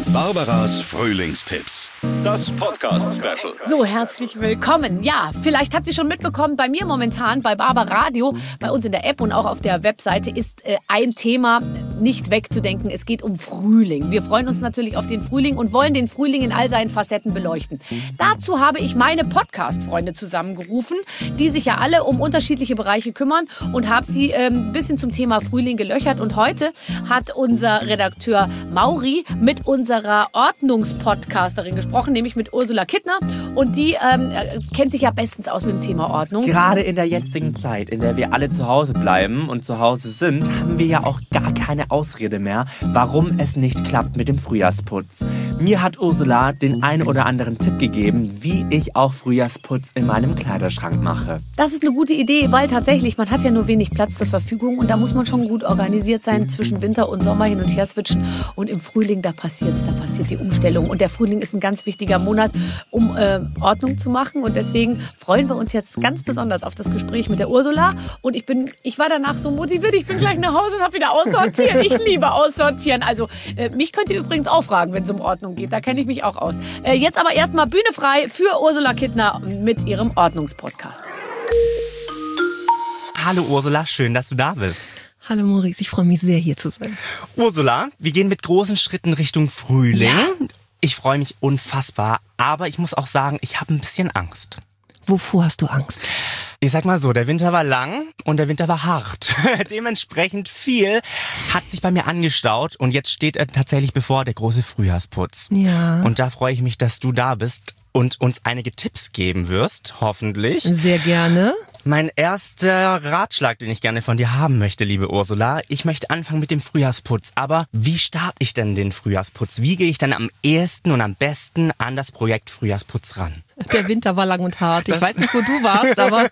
Barbaras Frühlingstipps. Das Podcast-Special. So, herzlich willkommen. Ja, vielleicht habt ihr schon mitbekommen, bei mir momentan, bei Barbara Radio, bei uns in der App und auch auf der Webseite ist ein Thema nicht wegzudenken. Es geht um Frühling. Wir freuen uns natürlich auf den Frühling und wollen den Frühling in all seinen Facetten beleuchten. Dazu habe ich meine Podcast-Freunde zusammengerufen, die sich ja alle um unterschiedliche Bereiche kümmern und habe sie ein bisschen zum Thema Frühling gelöchert. Und heute hat unser Redakteur Mauri mit unserer Ordnungspodcasterin gesprochen, nämlich mit Ursula Kittner. Und die kennt sich ja bestens aus mit dem Thema Ordnung. Gerade in der jetzigen Zeit, in der wir alle zu Hause bleiben und zu Hause sind, haben wir ja auch gar keine Ausrede mehr, warum es nicht klappt mit dem Frühjahrsputz. Mir hat Ursula den einen oder anderen Tipp gegeben, wie ich auch Frühjahrsputz in meinem Kleiderschrank mache. Das ist eine gute Idee, weil tatsächlich, man hat ja nur wenig Platz zur Verfügung und da muss man schon gut organisiert sein, zwischen Winter und Sommer hin und her switchen. Und im Frühling, da passiert die Umstellung. Und der Frühling ist ein ganz wichtiger Monat, um Ordnung zu machen. Und deswegen freuen wir uns jetzt ganz besonders auf das Gespräch mit der Ursula. Und ich war danach so motiviert, ich bin gleich nach Hause und habe wieder aussortiert. Ich liebe aussortieren. Also mich könnt ihr übrigens auch fragen, wenn es um Ordnung geht. Da kenne ich mich auch aus. Jetzt aber erstmal Bühne frei für Ursula Kittner mit ihrem Ordnungspodcast. Hallo Ursula, schön, dass du da bist. Hallo Maurice, ich freue mich sehr, hier zu sein. Ursula, wir gehen mit großen Schritten Richtung Frühling. Ja. Ich freue mich unfassbar, aber ich muss auch sagen, ich habe ein bisschen Angst. Wovor hast du Angst? Ich sag mal so, der Winter war lang und der Winter war hart. Dementsprechend viel hat sich bei mir angestaut und jetzt steht tatsächlich bevor der große Frühjahrsputz. Ja. Und da freue ich mich, dass du da bist und uns einige Tipps geben wirst, hoffentlich. Sehr gerne. Mein erster Ratschlag, den ich gerne von dir haben möchte, liebe Ursula, ich möchte anfangen mit dem Frühjahrsputz. Aber wie starte ich denn den Frühjahrsputz? Wie gehe ich dann am ehesten und am besten an das Projekt Frühjahrsputz ran? Der Winter war lang und hart. Ich weiß nicht, wo du warst, aber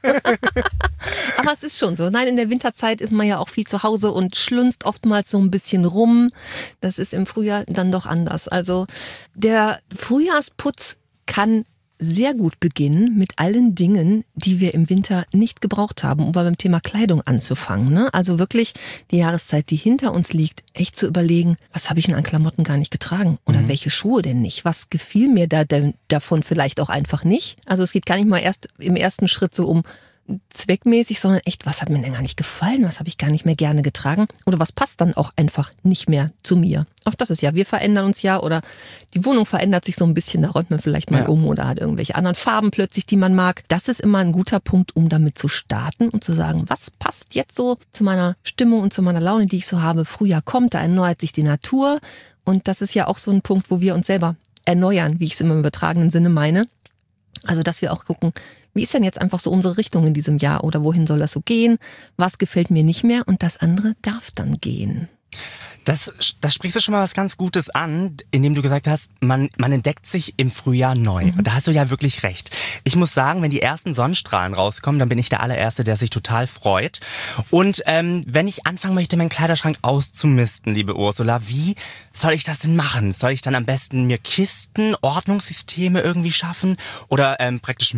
es ist schon so. Nein, in der Winterzeit ist man ja auch viel zu Hause und schlunzt oftmals so ein bisschen rum. Das ist im Frühjahr dann doch anders. Also der Frühjahrsputz kann sehr gut beginnen mit allen Dingen, die wir im Winter nicht gebraucht haben, um beim Thema Kleidung anzufangen. Ne? Also wirklich die Jahreszeit, die hinter uns liegt, echt zu überlegen, was habe ich denn an Klamotten gar nicht getragen? Oder welche Schuhe denn nicht? Was gefiel mir davon vielleicht auch einfach nicht? Also es geht gar nicht mal erst im ersten Schritt so um zweckmäßig, sondern echt, was hat mir denn gar nicht gefallen, was habe ich gar nicht mehr gerne getragen oder was passt dann auch einfach nicht mehr zu mir. Auch das ist ja, wir verändern uns ja oder die Wohnung verändert sich so ein bisschen, da räumt man vielleicht mal um oder hat irgendwelche anderen Farben plötzlich, die man mag. Das ist immer ein guter Punkt, um damit zu starten und zu sagen, was passt jetzt so zu meiner Stimmung und zu meiner Laune, die ich so habe. Frühjahr kommt, da erneuert sich die Natur und das ist ja auch so ein Punkt, wo wir uns selber erneuern, wie ich es immer im übertragenen Sinne meine. Also, dass wir auch gucken, wie ist denn jetzt einfach so unsere Richtung in diesem Jahr oder wohin soll das so gehen? Was gefällt mir nicht mehr und das andere darf dann gehen. Das sprichst du schon mal was ganz Gutes an, indem du gesagt hast, man entdeckt sich im Frühjahr neu. Und da hast du ja wirklich recht. Ich muss sagen, wenn die ersten Sonnenstrahlen rauskommen, dann bin ich der allererste, der sich total freut. Und wenn ich anfangen möchte, meinen Kleiderschrank auszumisten, liebe Ursula, wie soll ich das denn machen? Soll ich dann am besten mir Kisten, Ordnungssysteme irgendwie schaffen oder praktisch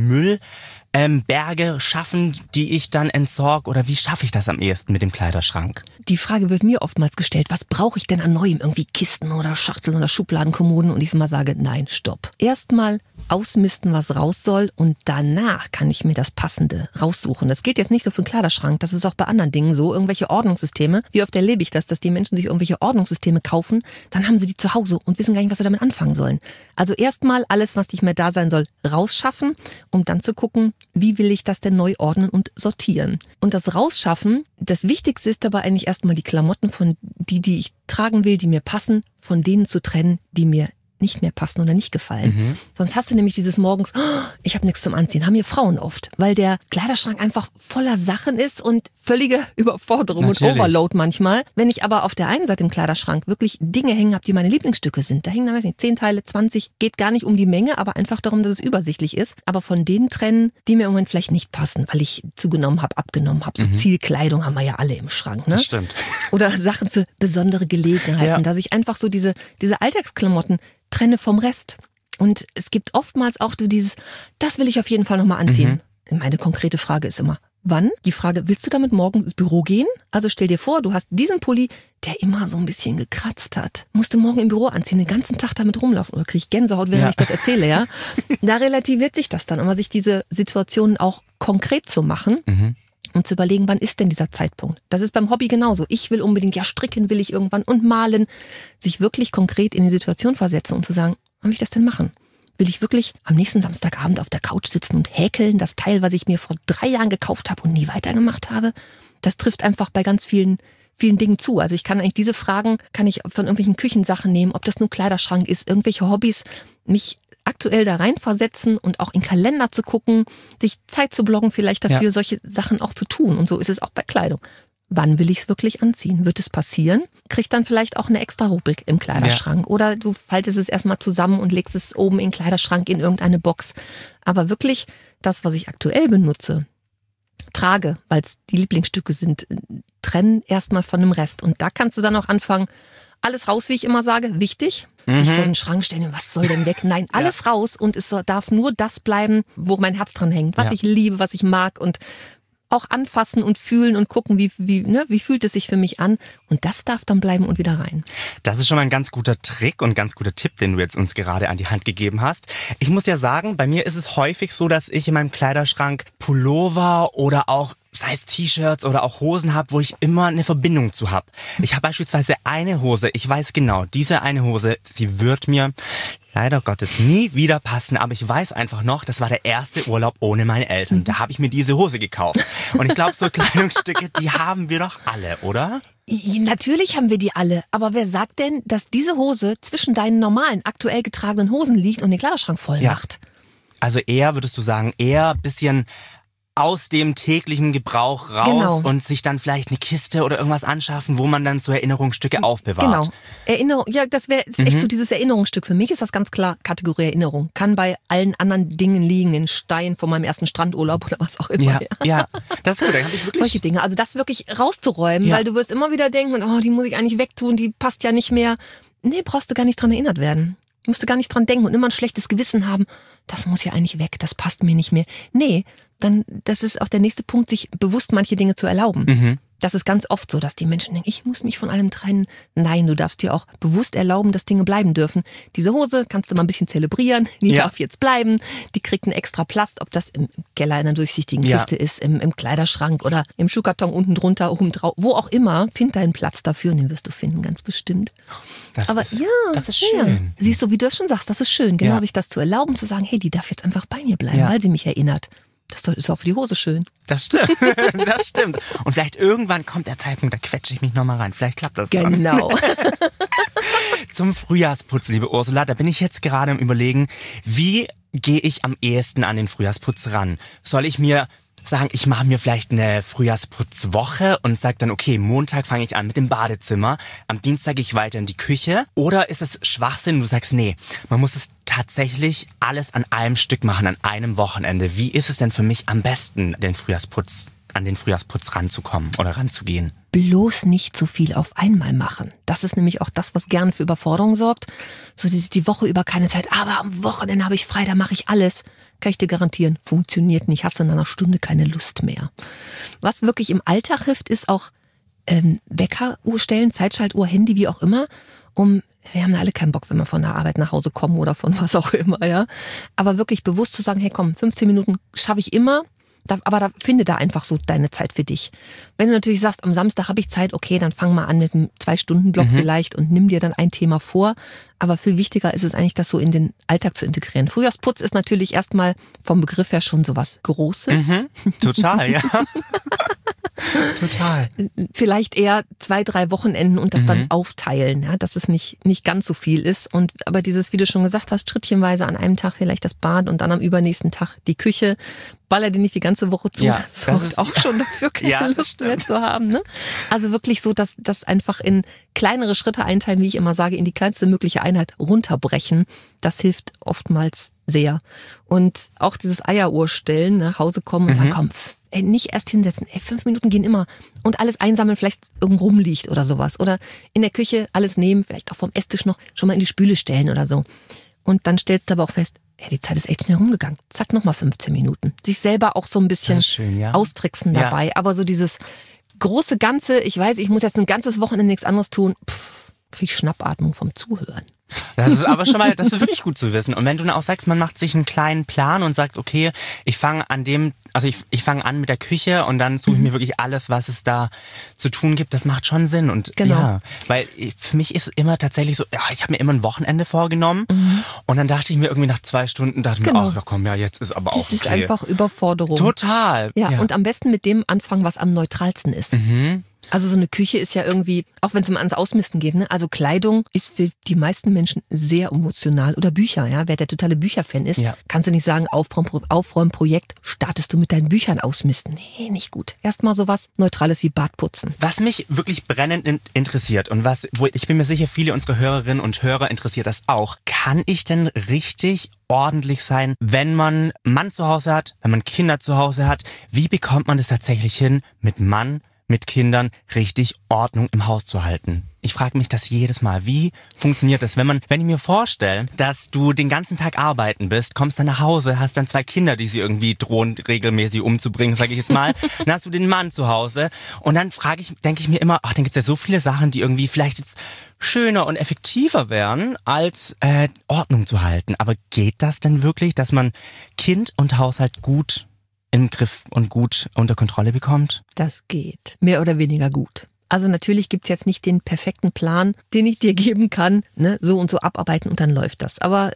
Berge schaffen, die ich dann entsorge? Oder wie schaffe ich das am ehesten mit dem Kleiderschrank? Die Frage wird mir oftmals gestellt, was brauche ich denn an Neuem? Irgendwie Kisten oder Schachteln oder Schubladenkommoden? Und ich mal sage, nein, stopp. Erstmal ausmisten, was raus soll und danach kann ich mir das Passende raussuchen. Das gilt jetzt nicht nur für den Kleiderschrank, das ist auch bei anderen Dingen so. Irgendwelche Ordnungssysteme. Wie oft erlebe ich das, dass die Menschen sich irgendwelche Ordnungssysteme kaufen, dann haben sie die zu Hause und wissen gar nicht, was sie damit anfangen sollen. Also erstmal alles, was nicht mehr da sein soll, rausschaffen, um dann zu gucken, wie will ich das denn neu ordnen und sortieren. Und das Rausschaffen, das Wichtigste ist aber eigentlich erstmal die Klamotten von die ich tragen will, die mir passen, von denen zu trennen, die mir nicht mehr passen oder nicht gefallen. Sonst hast du nämlich dieses morgens, ich habe nichts zum Anziehen, haben wir Frauen oft, weil der Kleiderschrank einfach voller Sachen ist und völlige Überforderung und Overload manchmal. Wenn ich aber auf der einen Seite im Kleiderschrank wirklich Dinge hängen habe, die meine Lieblingsstücke sind, da hängen dann, weiß nicht, 10 Teile, 20, geht gar nicht um die Menge, aber einfach darum, dass es übersichtlich ist. Aber von denen trennen, die mir im Moment vielleicht nicht passen, weil ich zugenommen habe, abgenommen habe. So Zielkleidung haben wir ja alle im Schrank. Ne? Das stimmt. Oder Sachen für besondere Gelegenheiten, dass ich einfach so diese Alltagsklamotten trenne vom Rest. Und es gibt oftmals auch so dieses, das will ich auf jeden Fall nochmal anziehen. Meine konkrete Frage ist immer, Wann? Die Frage, willst du damit morgen ins Büro gehen? Also stell dir vor, du hast diesen Pulli, der immer so ein bisschen gekratzt hat. Musst du morgen im Büro anziehen, den ganzen Tag damit rumlaufen. Oder krieg ich Gänsehaut, während ich das erzähle, ja? Da relativiert sich das dann, aber sich diese Situationen auch konkret zu machen. Und zu überlegen, wann ist denn dieser Zeitpunkt? Das ist beim Hobby genauso. Ich will unbedingt, stricken will ich irgendwann und malen. Sich wirklich konkret in die Situation versetzen und zu sagen, wann will ich das denn machen? Will ich wirklich am nächsten Samstagabend auf der Couch sitzen und häkeln, das Teil, was ich mir vor 3 Jahren gekauft habe und nie weitergemacht habe? Das trifft einfach bei ganz vielen Dingen zu. Also ich kann eigentlich diese Fragen, kann ich von irgendwelchen Küchensachen nehmen, ob das nur Kleiderschrank ist, irgendwelche Hobbys, mich aktuell da reinversetzen und auch in den Kalender zu gucken, sich Zeit zu blocken vielleicht dafür, solche Sachen auch zu tun. Und so ist es auch bei Kleidung. Wann will ich es wirklich anziehen? Wird es passieren? Kriegt dann vielleicht auch eine extra Rubrik im Kleiderschrank. Oder du faltest es erstmal zusammen und legst es oben in den Kleiderschrank in irgendeine Box. Aber wirklich das, was ich aktuell benutze, trage, weil es die Lieblingsstücke sind, trennen erstmal von dem Rest. Und da kannst du dann auch anfangen, alles raus, wie ich immer sage, wichtig. Nicht vor den Schrank stellen, was soll denn weg? Nein, alles raus und es darf nur das bleiben, wo mein Herz dran hängt, was ich liebe, was ich mag und auch anfassen und fühlen und gucken, wie fühlt es sich für mich an. Und das darf dann bleiben und wieder rein. Das ist schon mal ein ganz guter Trick und ganz guter Tipp, den du jetzt uns gerade an die Hand gegeben hast. Ich muss ja sagen, bei mir ist es häufig so, dass ich in meinem Kleiderschrank Pullover oder auch sei es T-Shirts oder auch Hosen habe, wo ich immer eine Verbindung zu habe. Ich habe beispielsweise eine Hose, ich weiß genau, diese eine Hose, sie wird mir leider Gottes nie wieder passen, aber ich weiß einfach noch, das war der erste Urlaub ohne meine Eltern. Da habe ich mir diese Hose gekauft. Und ich glaube, so Kleidungsstücke, die haben wir doch alle, oder? Natürlich haben wir die alle, aber wer sagt denn, dass diese Hose zwischen deinen normalen, aktuell getragenen Hosen liegt und den Kleiderschrank voll macht? Also eher, würdest du sagen, eher ein bisschen aus dem täglichen Gebrauch raus und sich dann vielleicht eine Kiste oder irgendwas anschaffen, wo man dann so Erinnerungsstücke aufbewahrt. Genau. Erinnerung, das wäre echt so dieses Erinnerungsstück. Für mich ist das ganz klar Kategorie Erinnerung. Kann bei allen anderen Dingen liegen, den Stein von meinem ersten Strandurlaub oder was auch immer. Ja, das ist gut. Da hab ich wirklich solche Dinge. Also das wirklich rauszuräumen, weil du wirst immer wieder denken, oh, die muss ich eigentlich wegtun, die passt ja nicht mehr. Nee, brauchst du gar nicht dran erinnert werden. Musst du gar nicht dran denken und immer ein schlechtes Gewissen haben. Das muss ja eigentlich weg, das passt mir nicht mehr. Nee, dann, das ist auch der nächste Punkt, sich bewusst manche Dinge zu erlauben. Das ist ganz oft so, dass die Menschen denken, ich muss mich von allem trennen. Nein, du darfst dir auch bewusst erlauben, dass Dinge bleiben dürfen. Diese Hose kannst du mal ein bisschen zelebrieren, die darf jetzt bleiben. Die kriegt einen extra Platz, ob das im Keller in einer durchsichtigen Kiste ist, im Kleiderschrank oder im Schuhkarton unten drunter, oben drauf, wo auch immer. Find deinen Platz dafür und den wirst du finden, ganz bestimmt. Das ist schön. Siehst du, wie du es schon sagst, das ist schön. Genau, sich das zu erlauben, zu sagen, hey, die darf jetzt einfach bei mir bleiben, weil sie mich erinnert. Das ist auch für die Hose schön. Das stimmt, das stimmt. Und vielleicht irgendwann kommt der Zeitpunkt, da quetsche ich mich nochmal rein. Vielleicht klappt das dann. Genau. Zum Frühjahrsputz, liebe Ursula, da bin ich jetzt gerade am Überlegen, wie gehe ich am ehesten an den Frühjahrsputz ran? Soll ich mir sagen, ich mache mir vielleicht eine Frühjahrsputzwoche und sage dann, okay, Montag fange ich an mit dem Badezimmer, am Dienstag gehe ich weiter in die Küche? Oder ist es Schwachsinn, du sagst, nee, man muss es tatsächlich alles an einem Stück machen, an einem Wochenende. Wie ist es denn für mich am besten, an den Frühjahrsputz ranzukommen oder ranzugehen? Bloß nicht so viel auf einmal machen. Das ist nämlich auch das, was gern für Überforderung sorgt. So die Woche über keine Zeit, aber am Wochenende habe ich frei, da mache ich alles. Kann ich dir garantieren, funktioniert nicht, hast du in einer Stunde keine Lust mehr. Was wirklich im Alltag hilft, ist auch Weckeruhr stellen, Zeitschaltuhr, Handy, wie auch immer, wir haben alle keinen Bock, wenn wir von der Arbeit nach Hause kommen oder von was auch immer, ja. Aber wirklich bewusst zu sagen, hey komm, 15 Minuten schaffe ich immer, aber finde da einfach so deine Zeit für dich. Wenn du natürlich sagst, am Samstag habe ich Zeit, okay, dann fang mal an mit einem 2-Stunden-Block vielleicht und nimm dir dann ein Thema vor. Aber viel wichtiger ist es eigentlich, das so in den Alltag zu integrieren. Frühjahrsputz ist natürlich erstmal vom Begriff her schon sowas Großes. Total, ja. Total. Vielleicht eher 2-3 Wochenenden und das dann aufteilen, ja, dass es nicht ganz so viel ist. Aber dieses, wie du schon gesagt hast, schrittchenweise an einem Tag vielleicht das Bad und dann am übernächsten Tag die Küche. Baller dir nicht die ganze Woche zu, das sorgt auch schon dafür, keine Lust mehr zu haben. Ne? Also wirklich so, dass das einfach in kleinere Schritte einteilen, wie ich immer sage, in die kleinste mögliche Einheit runterbrechen. Das hilft oftmals sehr. Und auch dieses Eieruhr stellen, nach Hause kommen und sagen, komm, nicht erst hinsetzen, 5 Minuten gehen immer und alles einsammeln, vielleicht irgendwo rumliegt oder sowas. Oder in der Küche alles nehmen, vielleicht auch vom Esstisch noch schon mal in die Spüle stellen oder so. Und dann stellst du aber auch fest, die Zeit ist echt schnell rumgegangen. Zack, nochmal 15 Minuten. Sich selber auch so ein bisschen schön, ja. austricksen dabei. Aber so dieses große Ganze, ich weiß, ich muss jetzt ein ganzes Wochenende nichts anderes tun, krieg ich Schnappatmung vom Zuhören. Das ist aber schon mal, das ist wirklich gut zu wissen. Und wenn du dann auch sagst, man macht sich einen kleinen Plan und sagt, okay, ich fange an mit der Küche und dann suche ich mir wirklich alles, was es da zu tun gibt, das macht schon Sinn. Und genau. Ja, weil für mich ist immer tatsächlich so, ja, ich habe mir immer ein Wochenende vorgenommen und dann dachte ich mir irgendwie nach 2 Stunden, Genau. Ach komm, ja, jetzt ist aber auch okay. Das ist einfach Überforderung. Total. Ja, und am besten mit dem anfangen, was am neutralsten ist. Also so eine Küche ist ja irgendwie, auch wenn es mal ans Ausmisten geht, ne? Also Kleidung ist für die meisten Menschen sehr emotional. Oder Bücher, ja. Wer der totale Bücherfan ist, kannst du nicht sagen, Aufräumprojekt, startest du mit deinen Büchern ausmisten. Nee, nicht gut. Erstmal sowas Neutrales wie Badputzen. Was mich wirklich brennend interessiert und ich bin mir sicher, viele unserer Hörerinnen und Hörer interessiert das auch. Kann ich denn richtig ordentlich sein, wenn man einen Mann zu Hause hat, wenn man Kinder zu Hause hat? Wie bekommt man das tatsächlich hin, mit Kindern richtig Ordnung im Haus zu halten? Ich frage mich das jedes Mal. Wie funktioniert das? Wenn ich mir vorstelle, dass du den ganzen Tag arbeiten bist, kommst dann nach Hause, hast dann 2 Kinder, die sie irgendwie drohen, regelmäßig umzubringen, sage ich jetzt mal. Dann hast du den Mann zu Hause und dann denke ich mir immer, dann gibt's ja so viele Sachen, die irgendwie vielleicht jetzt schöner und effektiver wären, als Ordnung zu halten. Aber geht das denn wirklich, dass man Kind und Haushalt gut im Griff und gut unter Kontrolle bekommt? Das geht. Mehr oder weniger gut. Also natürlich gibt's jetzt nicht den perfekten Plan, den ich dir geben kann, ne? So und so abarbeiten und dann läuft das. Aber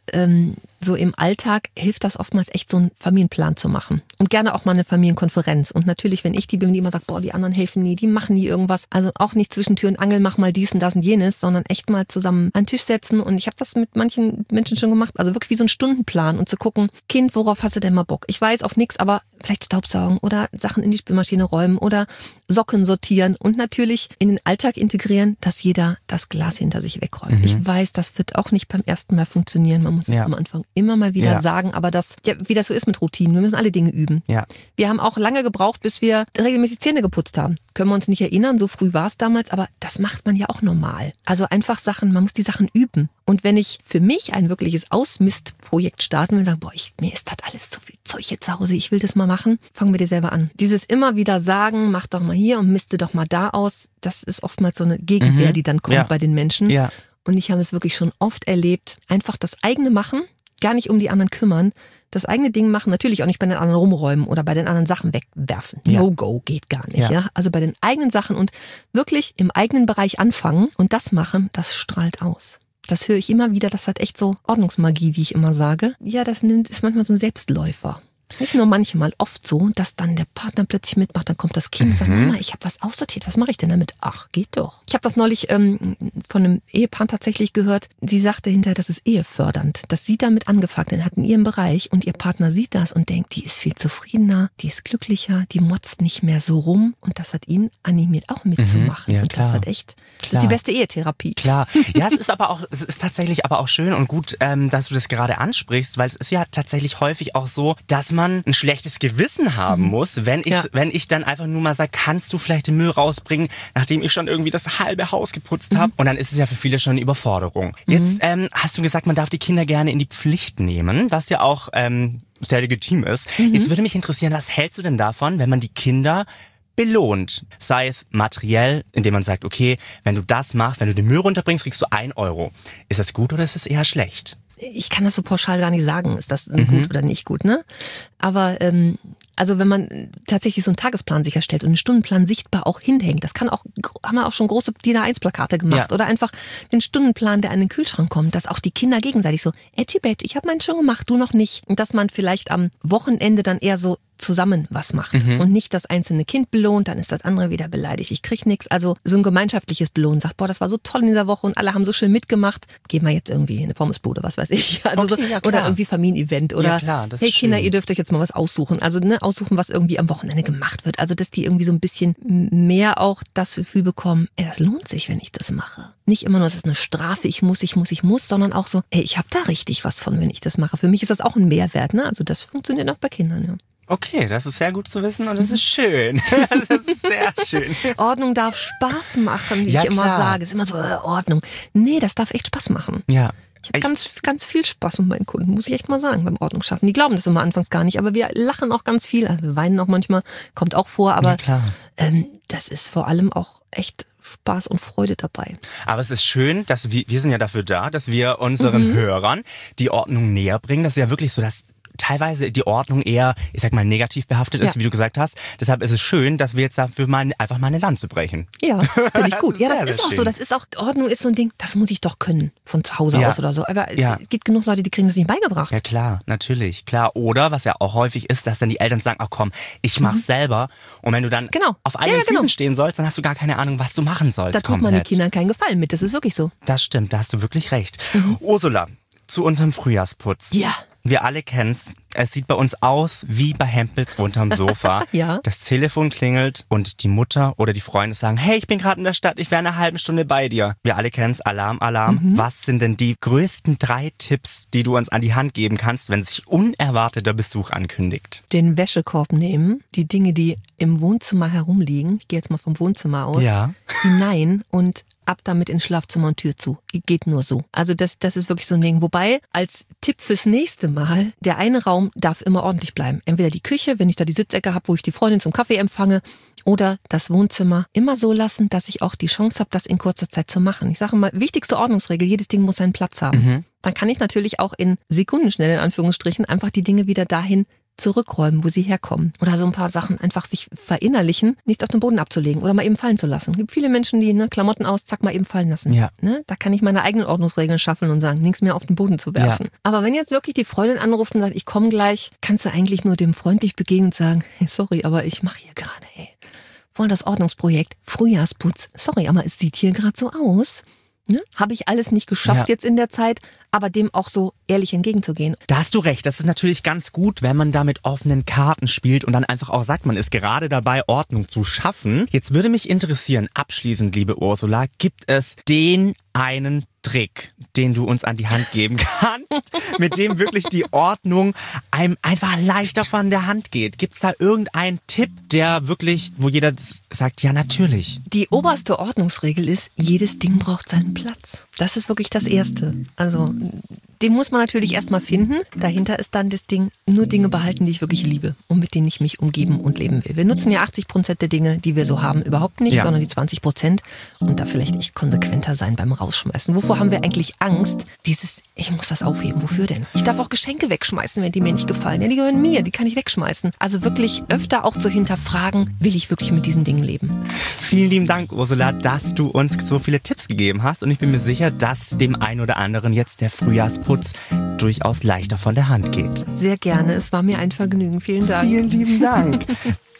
so im Alltag hilft das oftmals echt, so einen Familienplan zu machen. Und gerne auch mal eine Familienkonferenz. Und natürlich, wenn ich die bin, die immer sagt, die anderen helfen nie, die machen nie irgendwas. Also auch nicht zwischen Tür und Angel, mach mal dies und das und jenes, sondern echt mal zusammen an den Tisch setzen. Und ich habe das mit manchen Menschen schon gemacht. Also wirklich wie so ein Stundenplan und zu gucken, Kind, worauf hast du denn mal Bock? Ich weiß auf nichts, aber vielleicht Staubsaugen oder Sachen in die Spülmaschine räumen oder Socken sortieren und natürlich in den Alltag integrieren, dass jeder das Glas hinter sich wegräumt. Ich weiß, das wird auch nicht beim ersten Mal funktionieren. Man muss es am Anfang immer mal wieder sagen, aber wie das so ist mit Routinen, wir müssen alle Dinge üben. Ja. Wir haben auch lange gebraucht, bis wir regelmäßig Zähne geputzt haben. Können wir uns nicht erinnern, so früh war es damals, aber das macht man ja auch normal. Also einfach man muss die Sachen üben. Und wenn ich für mich ein wirkliches Ausmistprojekt starten will und sagen, mir ist das alles zu viel Zeug hier zu Hause, ich will das mal machen, fangen wir dir selber an. Dieses immer wieder sagen, mach doch mal hier und miste doch mal da aus, das ist oftmals so eine Gegenwehr, die dann kommt bei den Menschen. Ja. Und ich habe es wirklich schon oft erlebt, einfach das eigene machen, gar nicht um die anderen kümmern, das eigene Ding machen, natürlich auch nicht bei den anderen rumräumen oder bei den anderen Sachen wegwerfen. No-go geht gar nicht. Ja. Also bei den eigenen Sachen und wirklich im eigenen Bereich anfangen und das machen, das strahlt aus. Das höre ich immer wieder, das hat echt so Ordnungsmagie, wie ich immer sage. Ja, ist manchmal so ein Selbstläufer. Nicht nur manchmal, oft so, dass dann der Partner plötzlich mitmacht, dann kommt das Kind und sagt, Mama, ich habe was aussortiert, was mache ich denn damit? Ach, geht doch. Ich habe das neulich von einem Ehepaar tatsächlich gehört. Sie sagte hinterher, das ist ehefördernd, dass sie damit angefangen hat in ihrem Bereich und ihr Partner sieht das und denkt, die ist viel zufriedener, die ist glücklicher, die motzt nicht mehr so rum und das hat ihn animiert, auch mitzumachen. Und das hat echt, das ist die beste Ehetherapie. Klar. Ja, es ist tatsächlich aber auch schön und gut, dass du das gerade ansprichst, weil es ist ja tatsächlich häufig auch so, dass man ein schlechtes Gewissen haben muss, wenn ich dann einfach nur mal sage, kannst du vielleicht den Müll rausbringen, nachdem ich schon irgendwie das halbe Haus geputzt habe? Und dann ist es ja für viele schon eine Überforderung. Jetzt hast du gesagt, man darf die Kinder gerne in die Pflicht nehmen, was ja auch sehr legitim ist. Jetzt würde mich interessieren, was hältst du denn davon, wenn man die Kinder belohnt? Sei es materiell, indem man sagt, okay, wenn du das machst, wenn du den Müll runterbringst, kriegst du 1 Euro. Ist das gut oder ist es eher schlecht? Ich kann das so pauschal gar nicht sagen, ist das gut oder nicht gut, ne? Aber also wenn man tatsächlich so einen Tagesplan sicherstellt und einen Stundenplan sichtbar auch hinhängt, haben wir auch schon große DIN A1-Plakate gemacht oder einfach den Stundenplan, der an den Kühlschrank kommt, dass auch die Kinder gegenseitig so, ich habe meinen schon gemacht, du noch nicht. Und dass man vielleicht am Wochenende dann eher so zusammen was macht und nicht das einzelne Kind belohnt, dann ist das andere wieder beleidigt. Ich krieg nichts. Also so ein gemeinschaftliches Belohnen sagt, das war so toll in dieser Woche und alle haben so schön mitgemacht. Gehen wir jetzt irgendwie in eine Pommesbude, was weiß ich. Also okay, oder irgendwie Familienevent oder hey Kinder, ihr dürft euch jetzt mal was aussuchen. Also aussuchen, was irgendwie am Wochenende gemacht wird. Also dass die irgendwie so ein bisschen mehr auch das Gefühl bekommen, das lohnt sich, wenn ich das mache. Nicht immer nur, es ist eine Strafe, ich muss, sondern auch so, ich habe da richtig was von, wenn ich das mache. Für mich ist das auch ein Mehrwert. Ne? Also das funktioniert auch bei Kindern, ja. Okay, das ist sehr gut zu wissen und das ist schön. Das ist sehr schön. Ordnung darf Spaß machen, wie Ja, ich immer klar. sage. Es ist immer so, Ordnung. Nee, das darf echt Spaß machen. Ja. Ich habe ganz viel Spaß mit meinen Kunden, muss ich echt mal sagen, beim Ordnung schaffen. Die glauben das immer anfangs gar nicht, aber wir lachen auch ganz viel. Also wir weinen auch manchmal, kommt auch vor, aber Ja, klar. Das ist vor allem auch echt Spaß und Freude dabei. Aber es ist schön, dass wir sind ja dafür da, dass wir unseren Hörern die Ordnung näher bringen. Das ist ja wirklich so, dass teilweise die Ordnung eher, ich sag mal, negativ behaftet ist, wie du gesagt hast. Deshalb ist es schön, dass wir jetzt dafür einfach mal eine Lanze brechen. Ja, finde ich gut. Das ist Ja, das sehr, ist sehr auch so. schön. Das ist auch, Ordnung ist so ein Ding, das muss ich doch können, von zu Hause aus oder so. Aber es gibt genug Leute, die kriegen das nicht beigebracht. Ja klar, natürlich, klar. Oder was ja auch häufig ist, dass dann die Eltern sagen, ach komm, ich mach's selber. Und wenn du dann auf eigenen Füßen stehen sollst, dann hast du gar keine Ahnung, was du machen sollst. Da tut man den Kindern keinen Gefallen mit, das ist wirklich so. Das stimmt, da hast du wirklich recht. Ursula, zu unserem Frühjahrsputz. Ja. Wir alle kennen's. Es sieht bei uns aus wie bei Hempels unterm Sofa. Ja. Das Telefon klingelt und die Mutter oder die Freunde sagen, hey, ich bin gerade in der Stadt, ich wäre eine halbe Stunde bei dir. Wir alle kennen's, Alarm, Alarm. Was sind denn die größten 3 Tipps, die du uns an die Hand geben kannst, wenn sich unerwarteter Besuch ankündigt? Den Wäschekorb nehmen, die Dinge, die im Wohnzimmer herumliegen, ich gehe jetzt mal vom Wohnzimmer aus, hinein und ab damit ins Schlafzimmer und Tür zu. Geht nur so. Also das ist wirklich so ein Ding. Wobei, als Tipp fürs nächste Mal, der eine Raum darf immer ordentlich bleiben. Entweder die Küche, wenn ich da die Sitzecke habe, wo ich die Freundin zum Kaffee empfange, oder das Wohnzimmer immer so lassen, dass ich auch die Chance habe, das in kurzer Zeit zu machen. Ich sage mal, wichtigste Ordnungsregel, jedes Ding muss seinen Platz haben. Dann kann ich natürlich auch in Sekundenschnelle, in Anführungsstrichen, einfach die Dinge wieder dahin zurückräumen, wo sie herkommen. Oder so ein paar Sachen einfach sich verinnerlichen, nichts auf den Boden abzulegen oder mal eben fallen zu lassen. Es gibt viele Menschen, die Klamotten aus, zack, mal eben fallen lassen. Ja. Da kann ich meine eigenen Ordnungsregeln schaffen und sagen, nichts mehr auf den Boden zu werfen. Ja. Aber wenn jetzt wirklich die Freundin anruft und sagt, ich komme gleich, kannst du eigentlich nur dem freundlich begegnen und sagen, hey, sorry, aber ich mache hier gerade, voll das Ordnungsprojekt, Frühjahrsputz. Sorry, aber es sieht hier gerade so aus. Habe ich alles nicht geschafft jetzt in der Zeit, aber dem auch so ehrlich entgegenzugehen. Da hast du recht, das ist natürlich ganz gut, wenn man da mit offenen Karten spielt und dann einfach auch sagt, man ist gerade dabei, Ordnung zu schaffen. Jetzt würde mich interessieren, abschließend, liebe Ursula, gibt es den einen Trick, den du uns an die Hand geben kannst, mit dem wirklich die Ordnung einem einfach leichter von der Hand geht? Gibt es da irgendeinen Tipp, der wirklich, wo jeder sagt, ja natürlich? Die oberste Ordnungsregel ist, jedes Ding braucht seinen Platz. Das ist wirklich das Erste. Also den muss man natürlich erstmal finden. Dahinter ist dann das Ding, nur Dinge behalten, die ich wirklich liebe und mit denen ich mich umgeben und leben will. Wir nutzen ja 80% der Dinge, die wir so haben, überhaupt nicht, sondern die 20%. Und da vielleicht echt konsequenter sein beim Rausschmeißen. Wovor haben wir eigentlich Angst? Ich muss das aufheben. Wofür denn? Ich darf auch Geschenke wegschmeißen, wenn die mir nicht gefallen. Ja, die gehören mir, die kann ich wegschmeißen. Also wirklich öfter auch zu hinterfragen, will ich wirklich mit diesen Dingen leben? Vielen lieben Dank, Ursula, dass du uns so viele Tipps gegeben hast. Und ich bin mir sicher, dass dem einen oder anderen jetzt der Frühjahrsputz durchaus leichter von der Hand geht. Sehr gerne, es war mir ein Vergnügen. Vielen Dank. Vielen lieben Dank.